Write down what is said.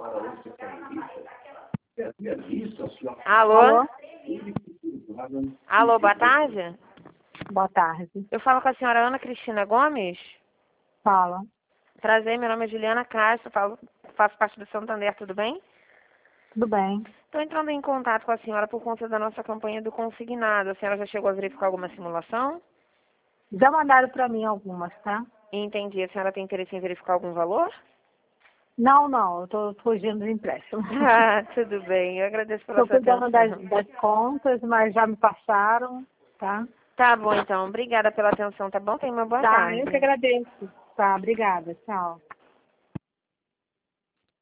Alô? Alô? Alô, boa tarde? Boa tarde. Eu falo com a senhora Ana Cristina Gomes. Fala. Prazer, meu nome é Juliana Castro, faço parte do Santander, tudo bem? Tudo bem? Estou entrando em contato com a senhora por conta da nossa campanha do consignado. A senhora já chegou a verificar alguma simulação? Já mandaram para mim algumas, tá? Entendi. A senhora tem interesse em verificar algum valor? Não, eu tô fugindo do empréstimo. Ah, tudo bem. Eu agradeço pela Estou sua cuidando atenção. das contas, mas já me passaram, tá? Tá bom, então. Obrigada pela atenção, tá bom? Tenha uma boa Tá, tarde. eu que agradeço. Tá, obrigada. Tchau.